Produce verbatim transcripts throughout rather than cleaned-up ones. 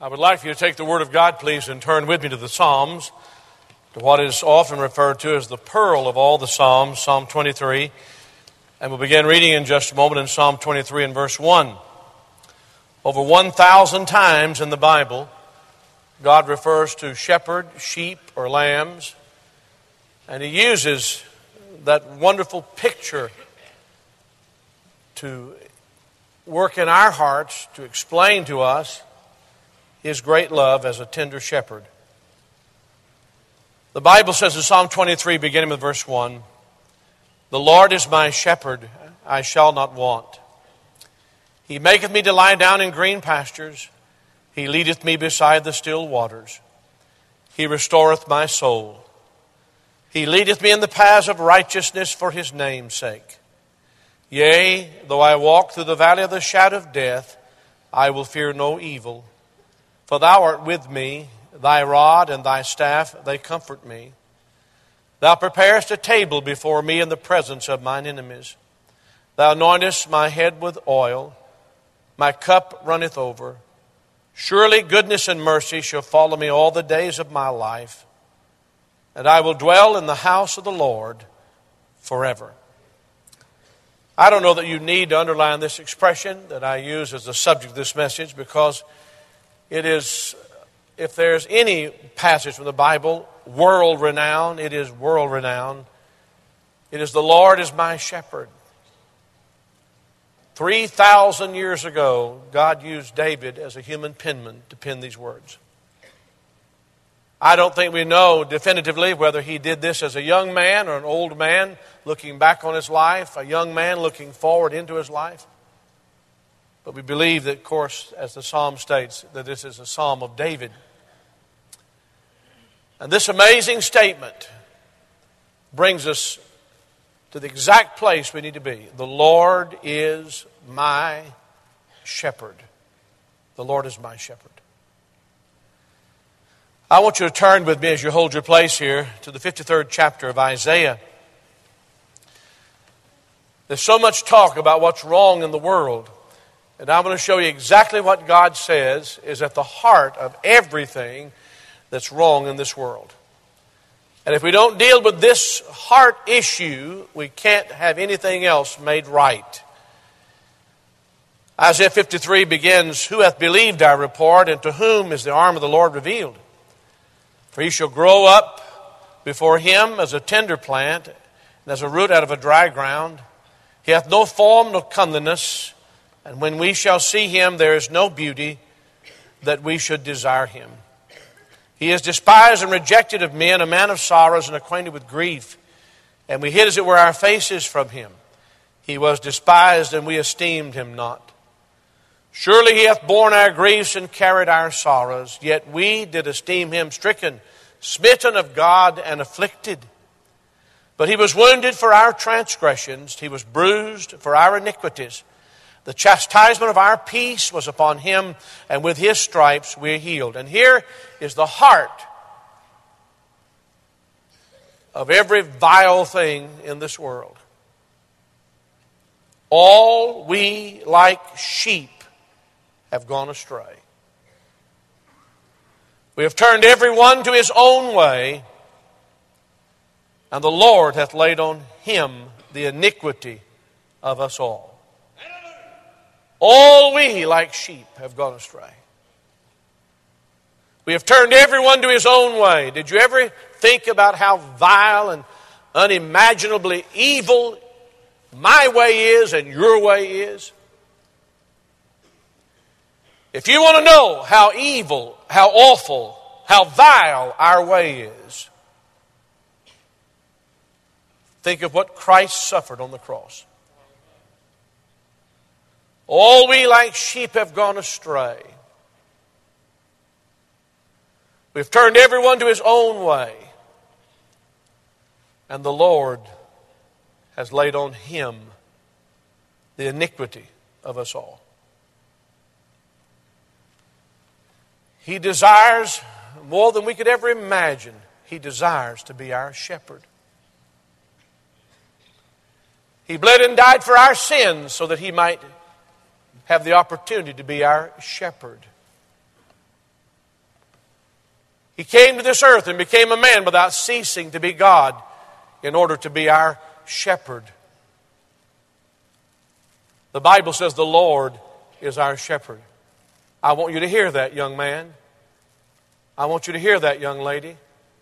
I would like for you to take the Word of God, please, and turn with me to the Psalms, to what is often referred to as the pearl of all the Psalms, Psalm twenty-three. And we'll begin reading in just a moment in Psalm twenty-three and verse one. Over one thousand times in the Bible, God refers to shepherd, sheep, or lambs, and He uses that wonderful picture to work in our hearts to explain to us His great love as a tender shepherd. The Bible says in Psalm twenty-three, beginning with verse one, "The Lord is my shepherd, I shall not want. He maketh me to lie down in green pastures. He leadeth me beside the still waters. He restoreth my soul. He leadeth me in the paths of righteousness for His name's sake. Yea, though I walk through the valley of the shadow of death, I will fear no evil. For Thou art with me, Thy rod and Thy staff, they comfort me. Thou preparest a table before me in the presence of mine enemies. Thou anointest my head with oil. My cup runneth over. Surely goodness and mercy shall follow me all the days of my life, and I will dwell in the house of the Lord forever." I don't know that you need to underline this expression that I use as the subject of this message, because it is, if there's any passage from the Bible, world-renowned, it is world-renowned. It is "The Lord is my shepherd." Three thousand years ago, God used David as a human penman to pen these words. I don't think we know definitively whether he did this as a young man or an old man looking back on his life, a young man looking forward into his life. But we believe that, of course, as the psalm states, that this is a psalm of David. And this amazing statement brings us to the exact place we need to be. The Lord is my shepherd. The Lord is my shepherd. I want you to turn with me as you hold your place here to the fifty-third chapter of Isaiah. There's so much talk about what's wrong in the world. And I'm going to show you exactly what God says is at the heart of everything that's wrong in this world. And if we don't deal with this heart issue, we can't have anything else made right. Isaiah fifty-three begins, "Who hath believed our report, and to whom is the arm of the Lord revealed? For he shall grow up before him as a tender plant, and as a root out of a dry ground. He hath no form nor comeliness, and when we shall see him, there is no beauty that we should desire him. He is despised and rejected of men, a man of sorrows and acquainted with grief. And we hid, as it were, our faces from him. He was despised, and we esteemed him not. Surely he hath borne our griefs and carried our sorrows. Yet we did esteem him stricken, smitten of God, and afflicted. But he was wounded for our transgressions. He was bruised for our iniquities. The chastisement of our peace was upon him, and with his stripes we are healed." And here is the heart of every vile thing in this world. All we like sheep have gone astray. We have turned every one to his own way, and the Lord hath laid on him the iniquity of us all. All we, like sheep, have gone astray. We have turned everyone to his own way. Did you ever think about how vile and unimaginably evil my way is and your way is? If you want to know how evil, how awful, how vile our way is, think of what Christ suffered on the cross. All we like sheep have gone astray. We've turned everyone to his own way. And the Lord has laid on him the iniquity of us all. He desires, more than we could ever imagine, He desires to be our shepherd. He bled and died for our sins so that He might have the opportunity to be our shepherd. He came to this earth and became a man without ceasing to be God in order to be our shepherd. The Bible says the Lord is our shepherd. I want you to hear that, young man. I want you to hear that, young lady.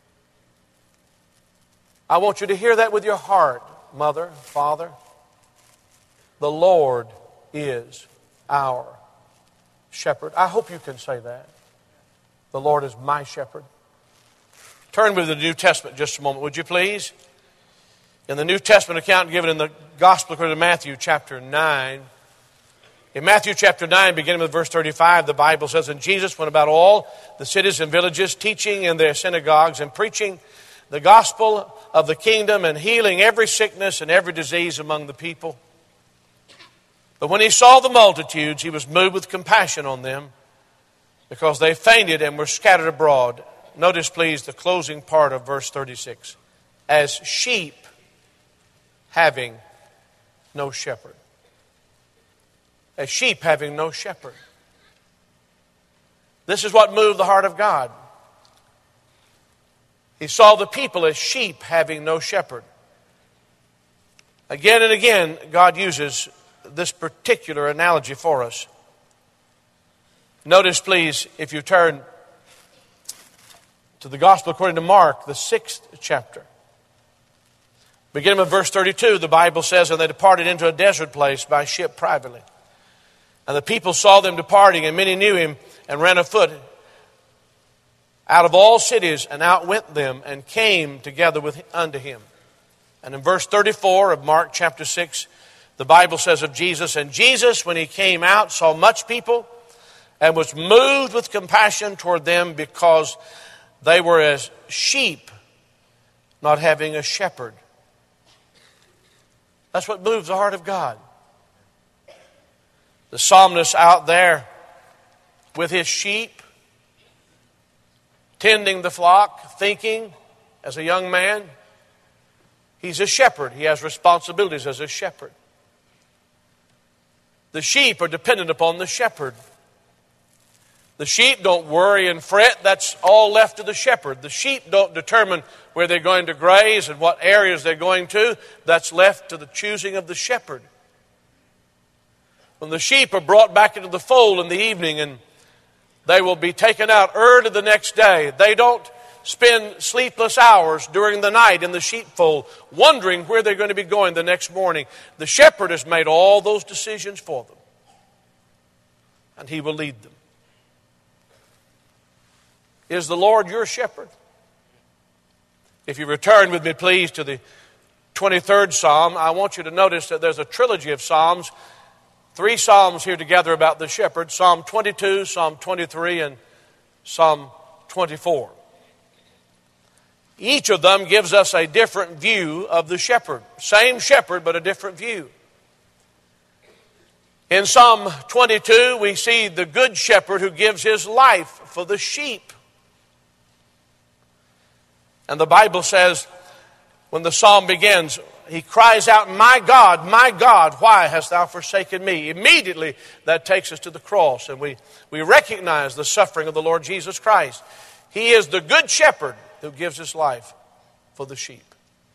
I want you to hear that with your heart, mother, father. The Lord is our shepherd. I hope you can say that. The Lord is my shepherd. Turn with the New Testament just a moment, would you please? In the New Testament account given in the Gospel according to Matthew chapter nine. In Matthew chapter nine, beginning with verse thirty-five, the Bible says, "And Jesus went about all the cities and villages, teaching in their synagogues and preaching the gospel of the kingdom and healing every sickness and every disease among the people. But when he saw the multitudes, he was moved with compassion on them, because they fainted and were scattered abroad." Notice, please, the closing part of verse thirty-six. "As sheep having no shepherd." As sheep having no shepherd. This is what moved the heart of God. He saw the people as sheep having no shepherd. Again and again, God uses this particular analogy for us. Notice, please, if you turn to the Gospel according to Mark, the sixth chapter. Beginning with verse thirty-two, the Bible says, "And they departed into a desert place by ship privately. And the people saw them departing, and many knew him, and ran afoot out of all cities, and outwent them, and came together with unto him." And in verse thirty-four of Mark chapter six, the Bible says of Jesus, "And Jesus, when he came out, saw much people, and was moved with compassion toward them, because they were as sheep not having a shepherd." That's what moves the heart of God. The psalmist out there with his sheep, tending the flock, thinking as a young man, he's a shepherd. He has responsibilities as a shepherd. The sheep are dependent upon the shepherd. The sheep don't worry and fret. That's all left to the shepherd. The sheep don't determine where they're going to graze and what areas they're going to. That's left to the choosing of the shepherd. When the sheep are brought back into the fold in the evening and they will be taken out early the next day, they don't spend sleepless hours during the night in the sheepfold wondering where they're going to be going the next morning. The shepherd has made all those decisions for them, and he will lead them. Is the Lord your shepherd? If you return with me, please, to the twenty-third Psalm, I want you to notice that there's a trilogy of Psalms. Three Psalms here together about the shepherd. Psalm twenty-two, Psalm twenty-three, and Psalm twenty-four. Each of them gives us a different view of the shepherd. Same shepherd, but a different view. In Psalm twenty-two, we see the good shepherd who gives his life for the sheep. And the Bible says, when the psalm begins, he cries out, "My God, my God, why hast thou forsaken me?" Immediately, that takes us to the cross, and we, we recognize the suffering of the Lord Jesus Christ. He is the good shepherd who gives his life for the sheep.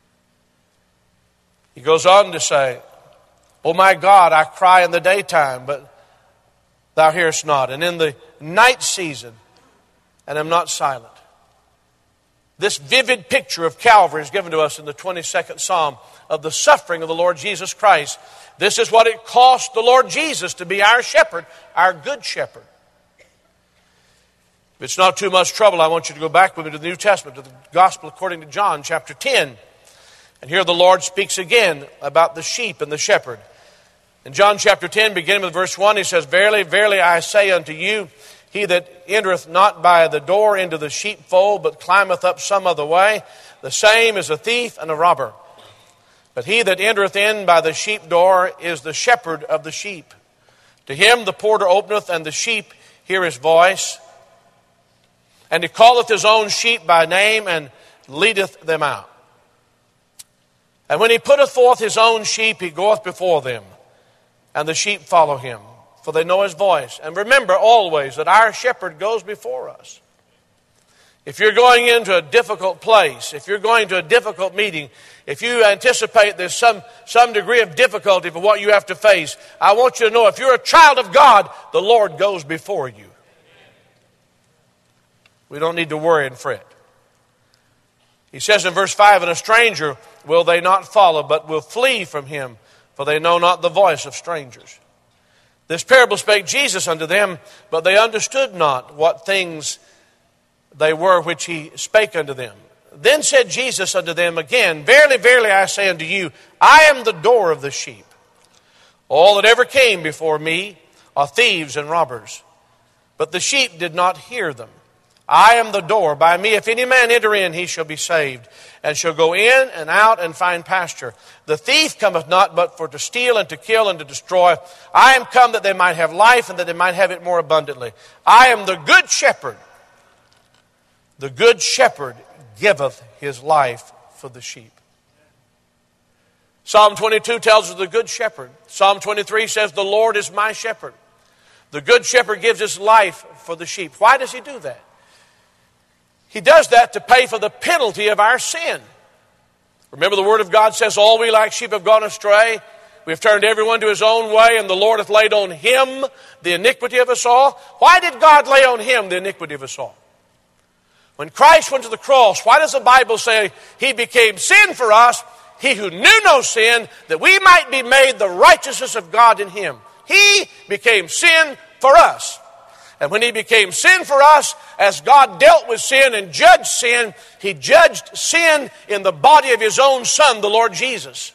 He goes on to say, "O my God, I cry in the daytime, but thou hearest not, and in the night season, and am not silent." This vivid picture of Calvary is given to us in the twenty-second Psalm of the suffering of the Lord Jesus Christ. This is what it cost the Lord Jesus to be our shepherd, our good shepherd. If it's not too much trouble, I want you to go back with me to the New Testament, to the Gospel according to John chapter ten. And here the Lord speaks again about the sheep and the shepherd. In John chapter ten, beginning with verse one, he says, "Verily, verily, I say unto you, he that entereth not by the door into the sheepfold, but climbeth up some other way, the same is a thief and a robber. But he that entereth in by the sheep door is the shepherd of the sheep. To him the porter openeth, and the sheep hear his voice. And he calleth his own sheep by name, and leadeth them out. And when he putteth forth his own sheep, he goeth before them, and the sheep follow him, for they know his voice." And remember always that our shepherd goes before us. If you're going into a difficult place, if you're going to a difficult meeting, if you anticipate there's some, some degree of difficulty for what you have to face, I want you to know if you're a child of God, the Lord goes before you. We don't need to worry and fret. He says in verse five, and a stranger will they not follow, but will flee from him, for they know not the voice of strangers. This parable spake Jesus unto them, but they understood not what things they were which he spake unto them. Then said Jesus unto them again, Verily, verily, I say unto you, I am the door of the sheep. All that ever came before me are thieves and robbers, but the sheep did not hear them. I am the door. By me, if any man enter in, he shall be saved, and shall go in and out and find pasture. The thief cometh not but for to steal and to kill and to destroy. I am come that they might have life, and that they might have it more abundantly. I am the good shepherd. The good shepherd giveth his life for the sheep. Psalm twenty-two tells us the good shepherd. Psalm twenty-three says, the Lord is my shepherd. The good shepherd gives his life for the sheep. Why does he do that? He does that to pay for the penalty of our sin. Remember, the Word of God says, all we like sheep have gone astray. We have turned everyone to his own way, and the Lord hath laid on him the iniquity of us all. Why did God lay on him the iniquity of us all? When Christ went to the cross, why does the Bible say he became sin for us, he who knew no sin, that we might be made the righteousness of God in him? He became sin for us. And when he became sin for us, as God dealt with sin and judged sin, he judged sin in the body of his own Son, the Lord Jesus.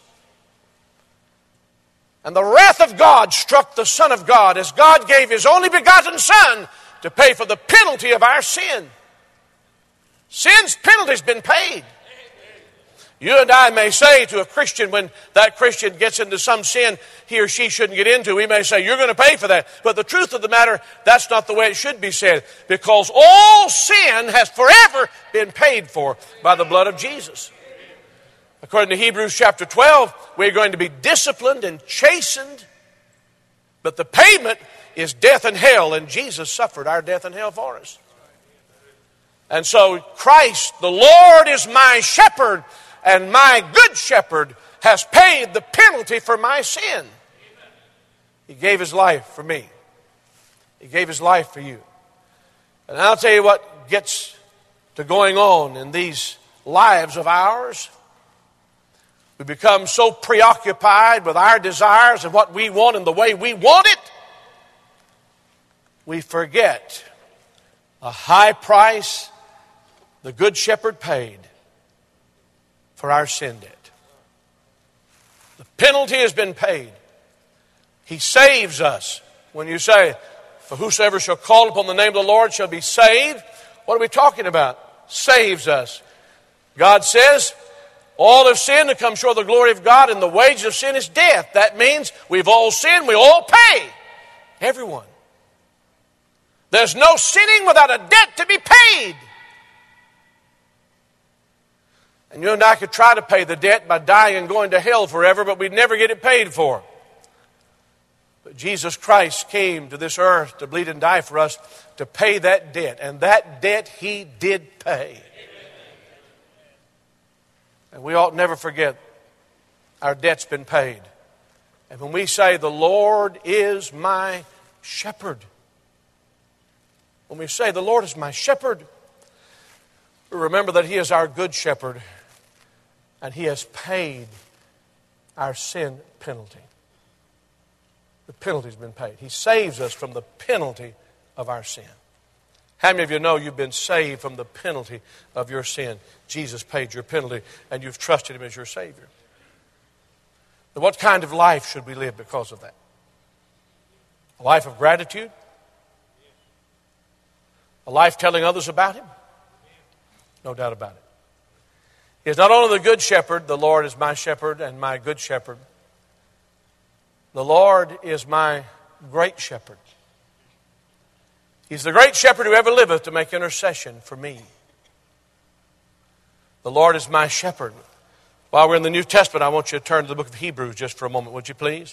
And the wrath of God struck the Son of God as God gave his only begotten Son to pay for the penalty of our sin. Sin's penalty has been paid. You and I may say to a Christian, when that Christian gets into some sin he or she shouldn't get into, we may say, you're going to pay for that. But the truth of the matter, that's not the way it should be said. Because all sin has forever been paid for by the blood of Jesus. According to Hebrews chapter twelve, we're going to be disciplined and chastened. But the payment is death and hell, and Jesus suffered our death and hell for us. And so Christ, the Lord is my shepherd, and my good shepherd has paid the penalty for my sin. He gave his life for me. He gave his life for you. And I'll tell you what gets to going on in these lives of ours. We become so preoccupied with our desires and what we want and the way we want it, we forget a high price the Good Shepherd paid for our sin debt. The penalty has been paid. He saves us. When you say, for whosoever shall call upon the name of the Lord shall be saved, what are we talking about? Saves us. God says, all have sinned and come short of the glory of God, and the wages of sin is death. That means we've all sinned, we all pay. Everyone. There's no sinning without a debt to be paid. And you and I could try to pay the debt by dying and going to hell forever, but we'd never get it paid for. But Jesus Christ came to this earth to bleed and die for us to pay that debt. And that debt he did pay. And we ought never forget our debt's been paid. And when we say, the Lord is my shepherd. When we say, the Lord is my shepherd, remember that he is our good shepherd. And he has paid our sin penalty. The penalty's been paid. He saves us from the penalty of our sin. How many of you know you've been saved from the penalty of your sin? Jesus paid your penalty, and you've trusted him as your Savior. Now, what kind of life should we live because of that? A life of gratitude? A life telling others about him? No doubt about it. He is not only the good shepherd, the Lord is my shepherd and my good shepherd. The Lord is my great shepherd. He's the great shepherd who ever liveth to make intercession for me. The Lord is my shepherd. While we're in the New Testament, I want you to turn to the book of Hebrews just for a moment, would you please?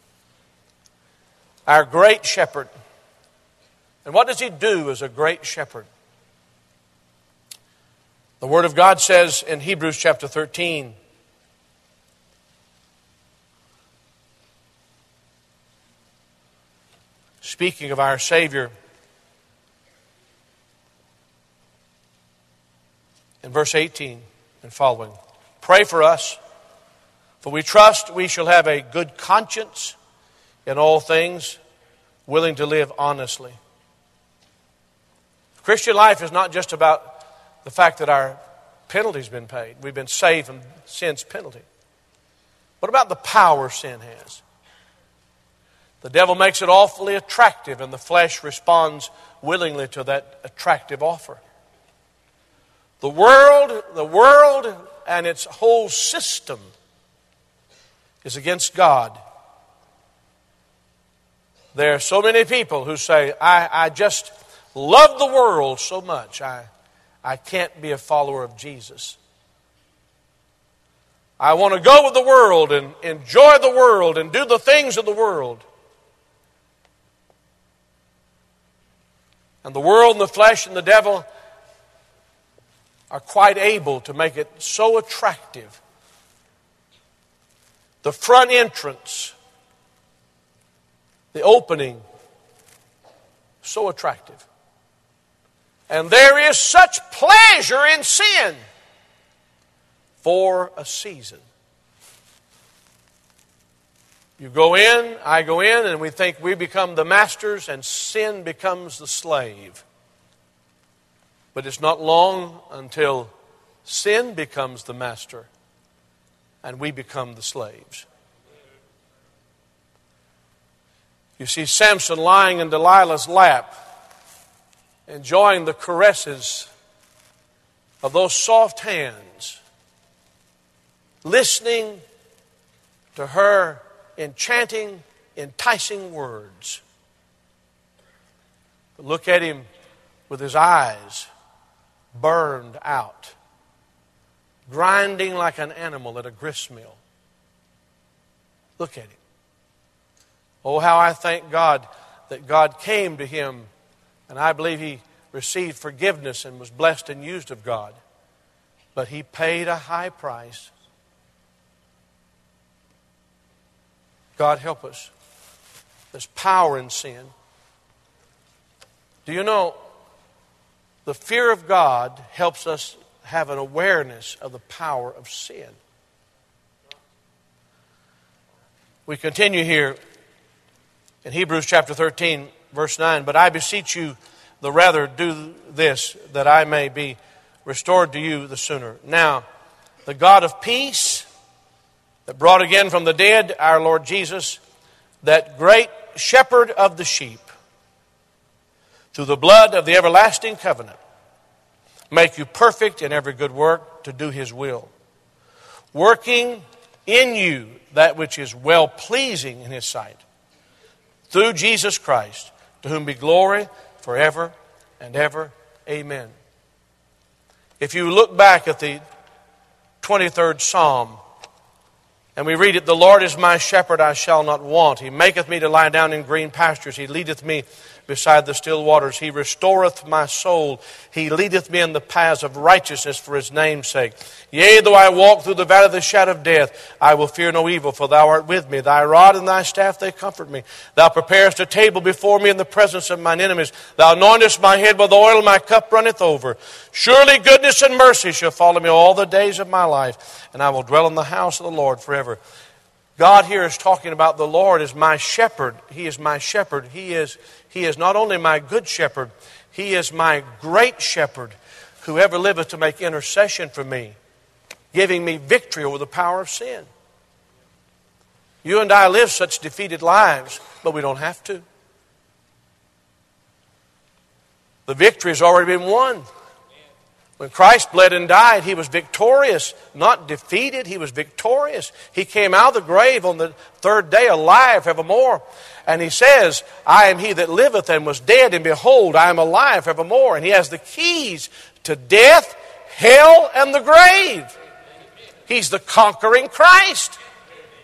Our great shepherd. And what does he do as a great shepherd? The Word of God says in Hebrews chapter thirteen, speaking of our Savior, in verse eighteen and following, pray for us, for we trust we shall have a good conscience in all things, willing to live honestly. Christian life is not just about the fact that our penalty's been paid. We've been saved from sin's penalty. What about the power sin has? The devil makes it awfully attractive, and the flesh responds willingly to that attractive offer. The world, the world and its whole system is against God. There are so many people who say, I, I just love the world so much, I, I can't be a follower of Jesus. I want to go with the world and enjoy the world and do the things of the world. And the world and the flesh and the devil are quite able to make it so attractive. The front entrance, the opening, so attractive. And there is such pleasure in sin for a season. You go in, I go in, and we think we become the masters and sin becomes the slave. But it's not long until sin becomes the master and we become the slaves. You see Samson lying in Delilah's lap, enjoying the caresses of those soft hands, listening to her enchanting, enticing words. But look at him with his eyes burned out, grinding like an animal at a grist mill. Look at him. Oh, how I thank God that God came to him, and I believe he received forgiveness and was blessed and used of God. But he paid a high price. God help us. There's power in sin. Do you know, the fear of God helps us have an awareness of the power of sin. We continue here in Hebrews chapter thirteen, verse nine. But I beseech you, the rather do this, that I may be restored to you the sooner. Now, the God of peace, that brought again from the dead our Lord Jesus, that great shepherd of the sheep, through the blood of the everlasting covenant, make you perfect in every good work to do his will, working in you that which is well-pleasing in his sight, through Jesus Christ, to whom be glory forever and ever. Amen. If you look back at the twenty-third Psalm, and we read it, the Lord is my shepherd, I shall not want. He maketh me to lie down in green pastures. He leadeth me beside the still waters. He restoreth my soul. He leadeth me in the paths of righteousness for his name's sake. Yea, though I walk through the valley of the shadow of death, I will fear no evil, for thou art with me. Thy rod and thy staff, they comfort me. Thou preparest a table before me in the presence of mine enemies. Thou anointest my head with oil, my cup runneth over. Surely goodness and mercy shall follow me all the days of my life, and I will dwell in the house of the Lord forever. God here is talking about the Lord as my shepherd. He is my shepherd. He is, he is not only my good shepherd, he is my great shepherd, who ever liveth to make intercession for me, giving me victory over the power of sin. You and I live such defeated lives, but we don't have to. The victory has already been won. When Christ bled and died, he was victorious, not defeated. He was victorious. He came out of the grave on the third day alive evermore. And he says, I am he that liveth and was dead, and behold, I am alive forevermore. And he has the keys to death, hell, and the grave. He's the conquering Christ.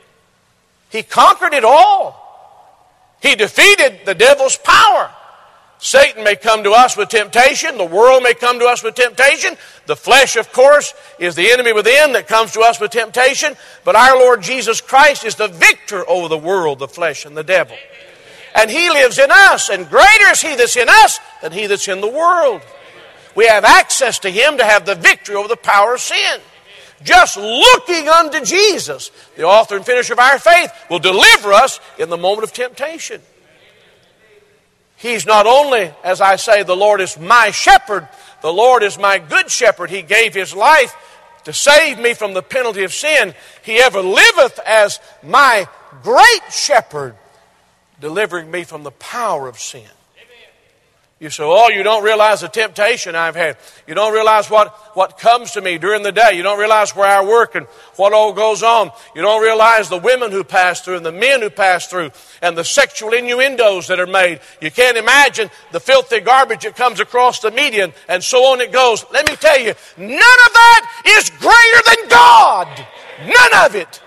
He conquered it all. He defeated the devil's power. Satan may come to us with temptation. The world may come to us with temptation. The flesh, of course, is the enemy within that comes to us with temptation. But our Lord Jesus Christ is the victor over the world, the flesh, and the devil. And He lives in us. And greater is He that's in us than he that's in the world. We have access to Him to have the victory over the power of sin. Just looking unto Jesus, the author and finisher of our faith, will deliver us in the moment of temptation. He's not only, as I say, the Lord is my shepherd, the Lord is my good shepherd. He gave His life to save me from the penalty of sin. He ever liveth as my great shepherd, delivering me from the power of sin. You say, oh, you don't realize the temptation I've had. You don't realize what, what comes to me during the day. You don't realize where I work and what all goes on. You don't realize the women who pass through and the men who pass through and the sexual innuendos that are made. You can't imagine the filthy garbage that comes across the media and, and so on it goes. Let me tell you, none of that is greater than God. None of it.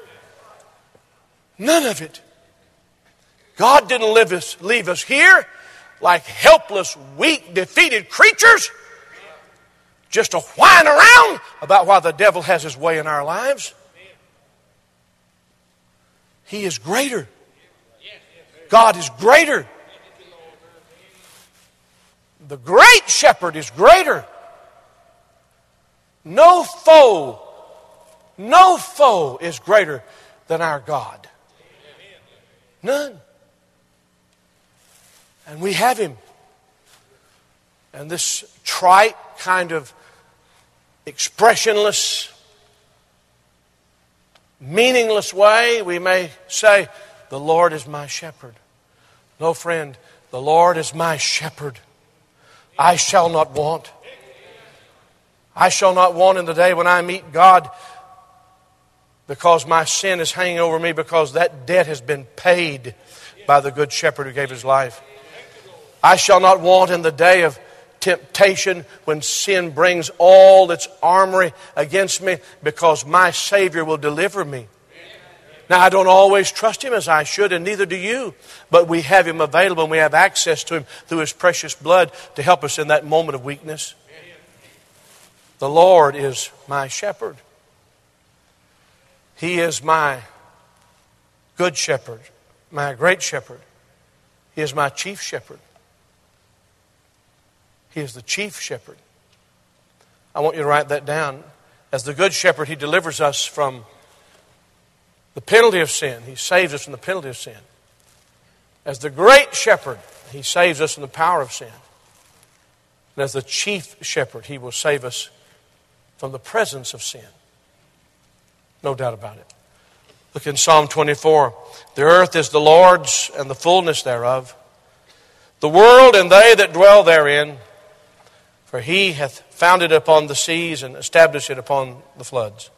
None of it. God didn't leave us, leave us here like helpless, weak, defeated creatures, just to whine around about why the devil has his way in our lives. He is greater. God is greater. The great shepherd is greater. No foe, no foe is greater than our God. None. And we have Him. And this trite kind of expressionless, meaningless way, we may say, the Lord is my shepherd. No, friend, the Lord is my shepherd. I shall not want. I shall not want in the day when I meet God, because my sin is hanging over me, because that debt has been paid by the good shepherd who gave His life. I shall not want in the day of temptation when sin brings all its armory against me, because my Savior will deliver me. Now, I don't always trust Him as I should, and neither do you. But we have Him available, and we have access to Him through His precious blood to help us in that moment of weakness. The Lord is my shepherd. He is my good shepherd, my great shepherd. He is my chief shepherd. He is the chief shepherd. I want you to write that down. As the good shepherd, He delivers us from the penalty of sin. He saves us from the penalty of sin. As the great shepherd, He saves us from the power of sin. And as the chief shepherd, He will save us from the presence of sin. No doubt about it. Look in Psalm twenty-four. The earth is the Lord's and the fullness thereof, the world and they that dwell therein. For He hath founded it upon the seas and established it upon the floods.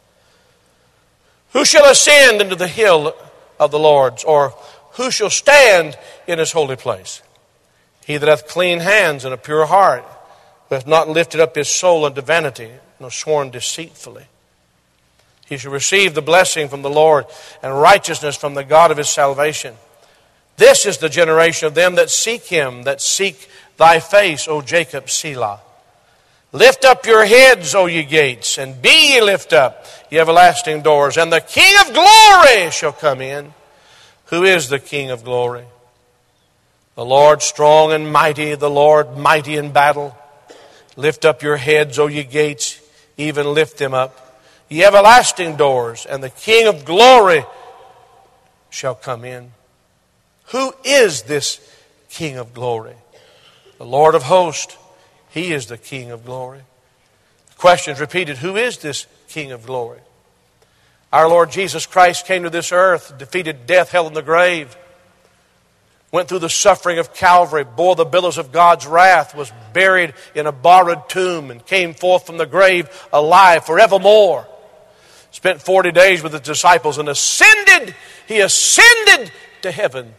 Who shall ascend into the hill of the Lord? Or who shall stand in His holy place? He that hath clean hands and a pure heart, who hath not lifted up his soul unto vanity, nor sworn deceitfully. He shall receive the blessing from the Lord, and righteousness from the God of his salvation. This is the generation of them that seek Him, that seek Thy face, O Jacob, Selah. Lift up your heads, O ye gates, and be ye lift up, ye everlasting doors, and the King of glory shall come in. Who is the King of glory? The Lord strong and mighty, the Lord mighty in battle. Lift up your heads, O ye gates, even lift them up, ye everlasting doors, and the King of glory shall come in. Who is this King of glory? The Lord of hosts. He is the King of glory. The question is repeated, who is this King of glory? Our Lord Jesus Christ came to this earth, defeated death, hell, and the grave, went through the suffering of Calvary, bore the billows of God's wrath, was buried in a borrowed tomb, and came forth from the grave alive forevermore. Spent forty days with His disciples and ascended. He ascended to heaven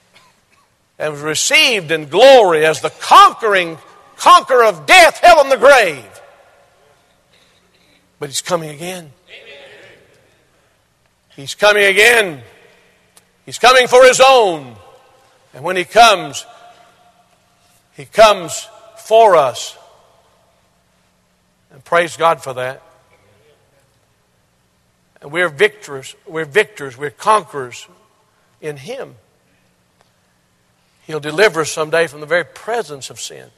and was received in glory as the conquering conqueror of death, hell, and the grave. But He's coming again. He's coming again. He's coming for His own. And when He comes, He comes for us. And praise God for that. And we're victors. We're victors. We're conquerors in Him. He'll deliver us someday from the very presence of sin.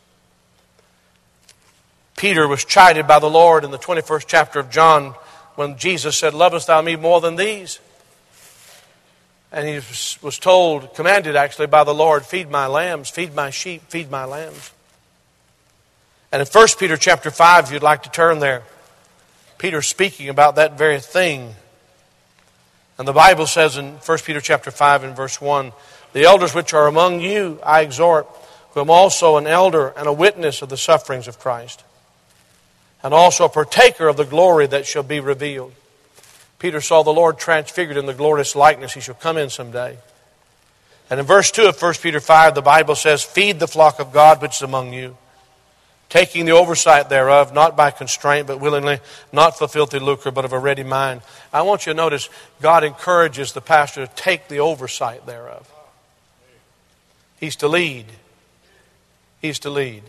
Peter was chided by the Lord in the twenty-first chapter of John when Jesus said, "Lovest thou me more than these?" And he was told, commanded actually by the Lord, "Feed my lambs, feed my sheep, feed my lambs." And in First Peter chapter five, if you'd like to turn there, Peter's speaking about that very thing. And the Bible says in First Peter chapter five and verse one, "The elders which are among you I exhort, who am also an elder and a witness of the sufferings of Christ, and also a partaker of the glory that shall be revealed." Peter saw the Lord transfigured in the glorious likeness He shall come in someday. And in verse two of First Peter five, the Bible says, "Feed the flock of God which is among you, taking the oversight thereof, not by constraint, but willingly, not for filthy lucre, but of a ready mind." I want you to notice, God encourages the pastor to take the oversight thereof. He's to lead. He's to lead.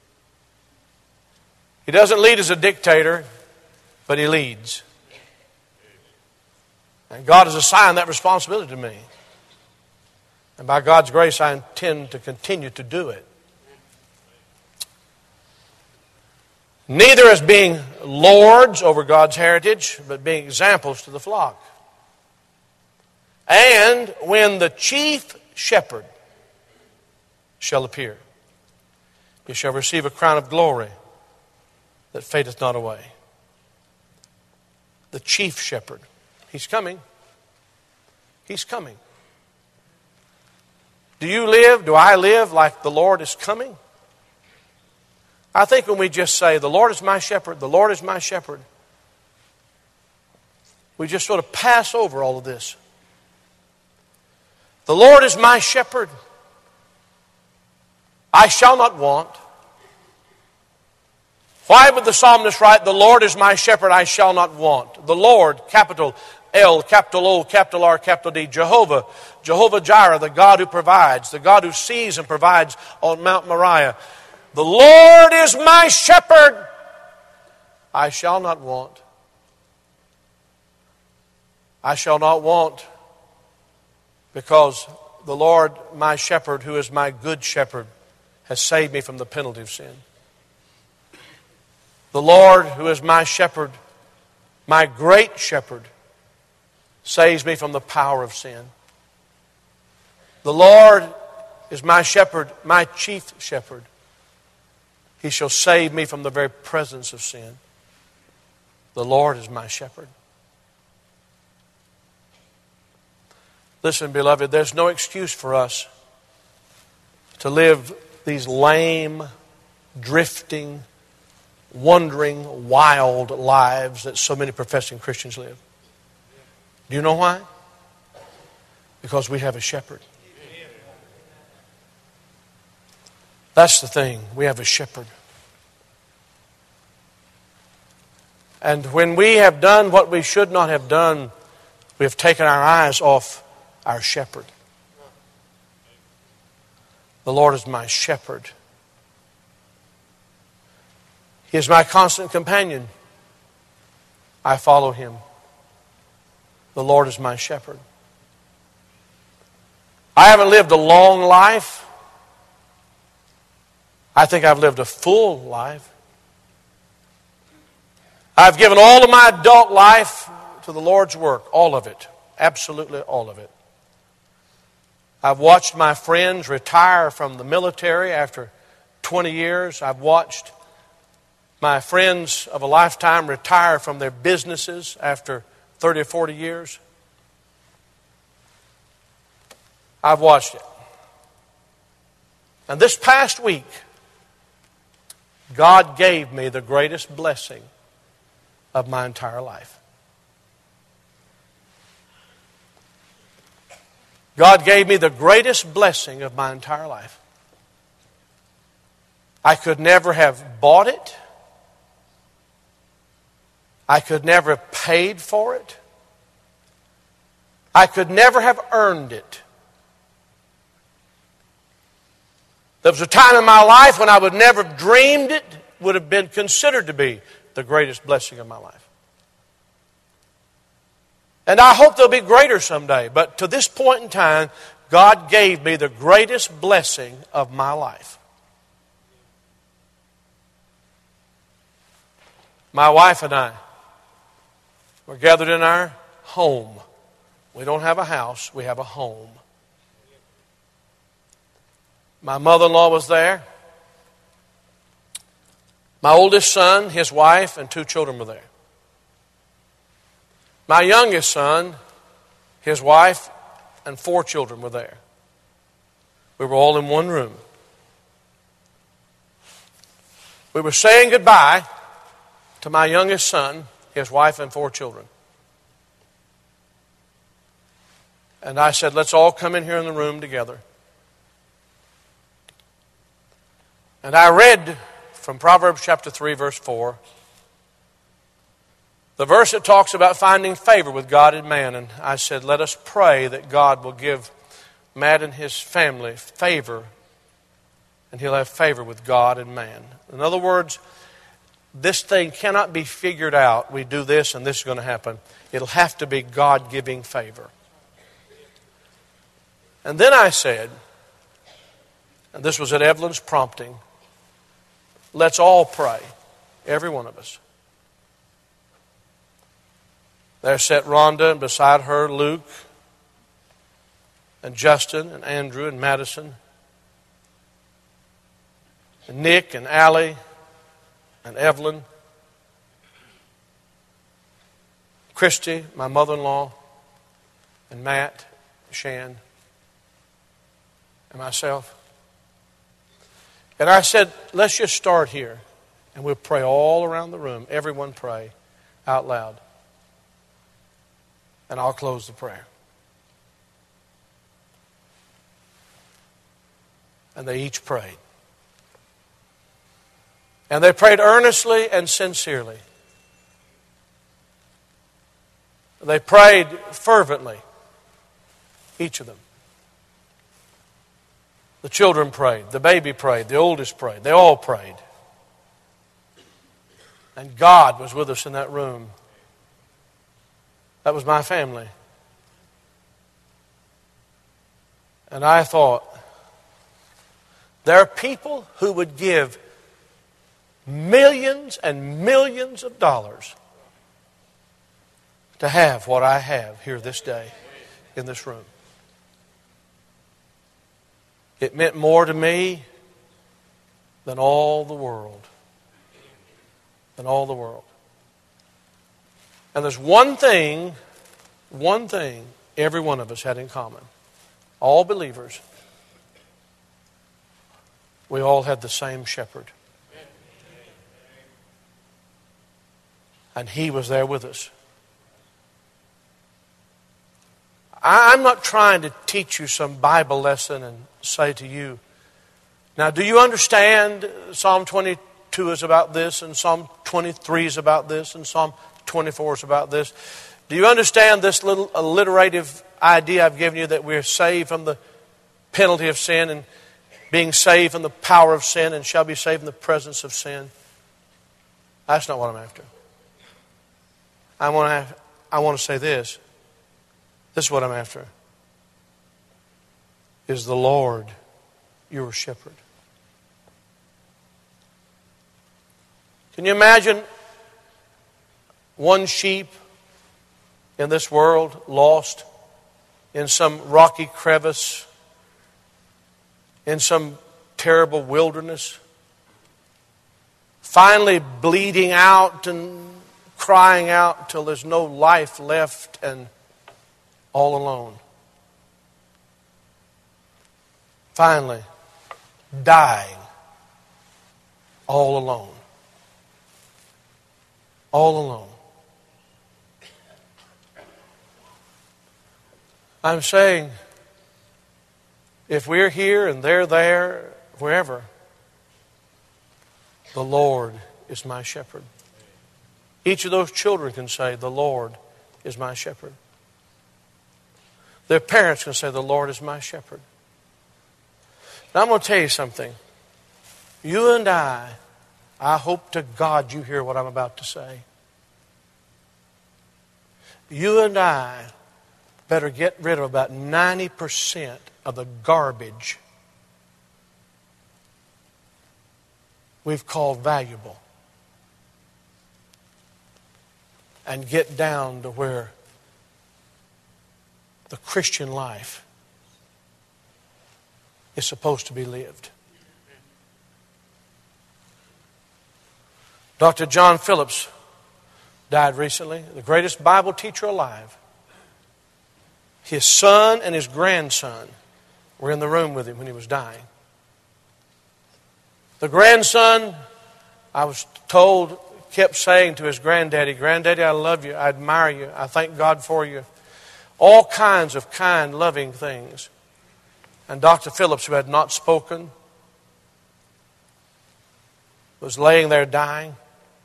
He doesn't lead as a dictator, but he leads. And God has assigned that responsibility to me. And by God's grace, I intend to continue to do it. Neither as being lords over God's heritage, but being examples to the flock. And when the chief shepherd shall appear, he shall receive a crown of glory that fadeth not away. The chief shepherd. He's coming. He's coming. Do you live, do I live like the Lord is coming? I think when we just say, "The Lord is my shepherd, the Lord is my shepherd," we just sort of pass over all of this. The Lord is my shepherd. I shall not want. Why would the psalmist write, "The Lord is my shepherd, I shall not want"? The Lord, capital L, capital O, capital R, capital D, Jehovah, Jehovah Jireh, the God who provides, the God who sees and provides on Mount Moriah. The Lord is my shepherd, I shall not want. I shall not want because the Lord, my shepherd, who is my good shepherd, has saved me from the penalty of sin. The Lord, who is my shepherd, my great shepherd, saves me from the power of sin. The Lord is my shepherd, my chief shepherd. He shall save me from the very presence of sin. The Lord is my shepherd. Listen, beloved, there's no excuse for us to live these lame, drifting, wandering, wild lives that so many professing Christians live. Do you know why? Because we have a shepherd. That's the thing. We have a shepherd. And when we have done what we should not have done, we have taken our eyes off our shepherd. The Lord is my shepherd. He is my constant companion. I follow Him. The Lord is my shepherd. I haven't lived a long life. I think I've lived a full life. I've given all of my adult life to the Lord's work. All of it. Absolutely all of it. I've watched my friends retire from the military after twenty years. I've watched my friends of a lifetime retire from their businesses after thirty or forty years. I've watched it. And this past week, God gave me the greatest blessing of my entire life. God gave me the greatest blessing of my entire life. I could never have bought it. I could never have paid for it. I could never have earned it. There was a time in my life when I would never have dreamed it would have been considered to be the greatest blessing of my life. And I hope they'll be greater someday. But to this point in time, God gave me the greatest blessing of my life. My wife and I were gathered in our home. We don't have a house, we have a home. My mother-in-law was there. My oldest son, his wife, and two children were there. My youngest son, his wife, and four children were there. We were all in one room. We were saying goodbye to my youngest son, his wife, and four children. And I said, let's all come in here in the room together. And I read from Proverbs chapter three, verse four, the verse that talks about finding favor with God and man. And I said, let us pray that God will give Matt and his family favor, and he'll have favor with God and man. In other words, this thing cannot be figured out. We do this and this is going to happen. It'll have to be God-giving favor. And then I said, and this was at Evelyn's prompting, let's all pray, every one of us. There sat Rhonda, and beside her Luke, and Justin, and Andrew, and Madison, and Nick, and Allie, and Evelyn, Christy, my mother-in-law, and Matt, Shan, and myself. And I said, let's just start here, and we'll pray all around the room. Everyone pray out loud. And I'll close the prayer. And they each prayed. And they prayed earnestly and sincerely. They prayed fervently, each of them. The children prayed, the baby prayed, the oldest prayed. They all prayed. And God was with us in that room. That was my family. And I thought, there are people who would give millions and millions of dollars to have what I have here this day in this room. It meant more to me than all the world. Than all the world. And there's one thing, one thing every one of us had in common. All believers. We all had the same shepherd. And he was there with us. I'm not trying to teach you some Bible lesson and say to you, now do you understand Psalm twenty-two is about this, and Psalm twenty-three is about this, and Psalm twenty-four is about this? Do you understand this little alliterative idea I've given you, that we're saved from the penalty of sin and being saved from the power of sin and shall be saved from the presence of sin? That's not what I'm after. I want to, I want to say this. This is what I'm after. Is the Lord your shepherd? Can you imagine one sheep in this world lost in some rocky crevice, in some terrible wilderness, finally bleeding out and crying out till there's no life left and all alone? Finally dying all alone. All alone. I'm saying, if we're here and they're there, wherever, the Lord is my shepherd. Each of those children can say, the Lord is my shepherd. Their parents can say, the Lord is my shepherd. Now I'm going to tell you something. You and I, I hope to God you hear what I'm about to say. You and I better get rid of about ninety percent of the garbage we've called valuable. And get down to where the Christian life is supposed to be lived. Doctor John Phillips died recently, the greatest Bible teacher alive. His son and his grandson were in the room with him when he was dying. The grandson, I was told, kept saying to his granddaddy, "Granddaddy, I love you. I admire you. I thank God for you." All kinds of kind, loving things. And Doctor Phillips, who had not spoken, was laying there dying.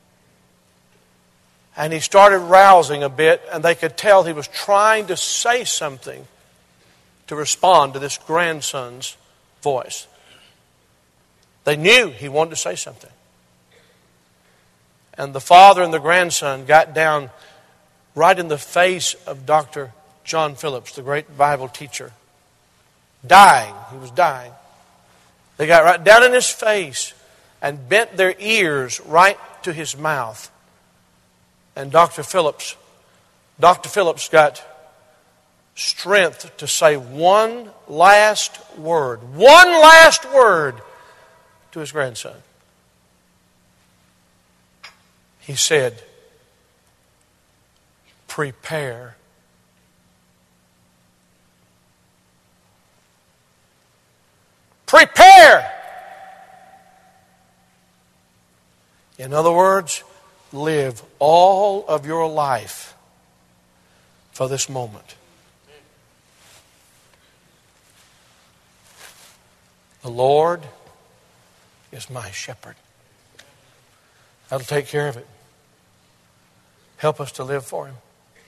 And he started rousing a bit, and they could tell he was trying to say something to respond to this grandson's voice. They knew he wanted to say something. And the father and the grandson got down right in the face of Doctor John Phillips, the great Bible teacher. Dying. He was dying. They got right down in his face and bent their ears right to his mouth. And Doctor Phillips, Doctor Phillips got strength to say one last word. One last word to his grandson. He said, "Prepare." Prepare! In other words, live all of your life for this moment. The Lord is my shepherd. That'll take care of it. Help us to live for Him.